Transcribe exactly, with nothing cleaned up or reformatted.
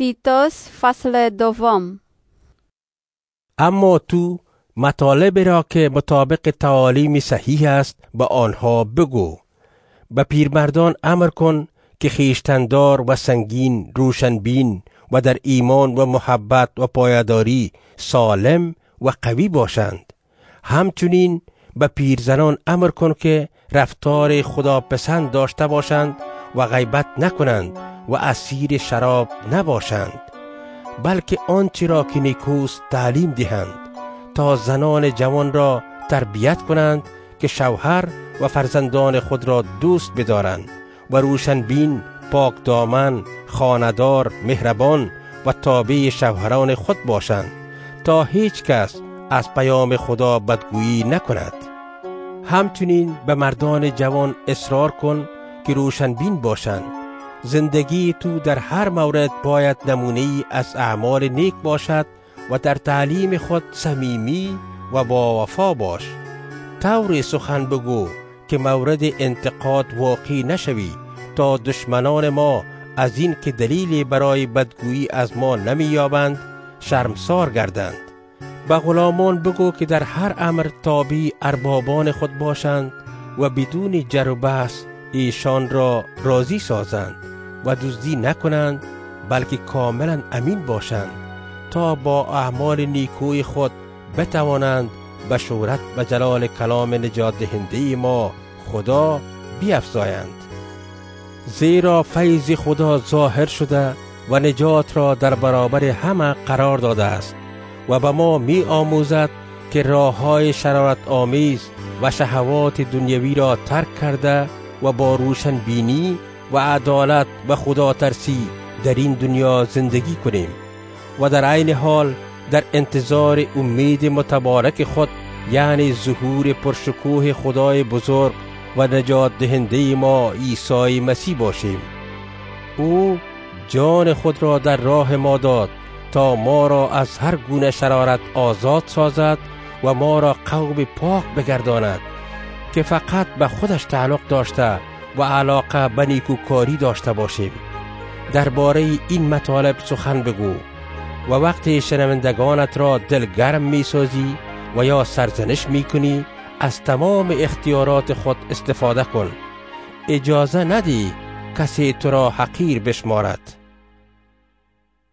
تیتوس فصل دوم. اما تو مطالبی را که مطابق تعالیم صحیح است به آنها بگو. به پیرمردان امر کن که خویشتندار و سنگین، روشنبین و در ایمان و محبت و پایداری سالم و قوی باشند. همچنین به پیرزنان امر کن که رفتار خداپسند داشته باشند و غیبت نکنند و اسیر شراب نباشند، بلکه آنچه را که نیکوست تعلیم دهند، تا زنان جوان را تربیت کنند که شوهر و فرزندان خود را دوست بدارند و روشنبین، پاک دامن، خاندار، مهربان و تابع شوهران خود باشند، تا هیچ کس از پیام خدا بدگویی نکند. همچنین به مردان جوان اصرار کن که روشنبین باشند. زندگی تو در هر مورد باید نمونه‌ای از اعمال نیک باشد و در تعلیم خود صمیمی و با وفا باش. طور سخن بگو که مورد انتقاد واقع نشوی، تا دشمنان ما از این که دلیلی برای بدگویی از ما نمی‌یابند شرمسار گردند. به غلامان بگو که در هر امر تابع اربابان خود باشند و بدون جر و بحث ایشان را راضی سازند و دزدی نکنند، بلکه کاملا امین باشند، تا با اعمال نیکوی خود بتوانند به شهرت و جلال کلام نجات دهنده ما خدا بیفزایند. زیرا فیض خدا ظاهر شده و نجات را در برابر همه قرار داده است و به ما می آموزد که راه های شرارت آمیز و شهوات دنیوی را ترک کرده و با روشن بینی و عدالت و خدا ترسی در این دنیا زندگی کنیم و در عین حال در انتظار امید متبارک خود، یعنی ظهور پرشکوه خدای بزرگ و نجات دهنده ما عیسی مسیح باشیم. او جان خود را در راه ما داد تا ما را از هر گونه شرارت آزاد سازد و ما را قوم پاک بگرداند که فقط به خودش تعلق داشته و علاقه به نیکوکاری داشته باشیم. درباره این مطالب سخن بگو و وقتی شنوندگانت را دلگرم می سازی و یا سرزنش می کنی، از تمام اختیارات خود استفاده کن. اجازه ندی کسی تو را حقیر بشمارد.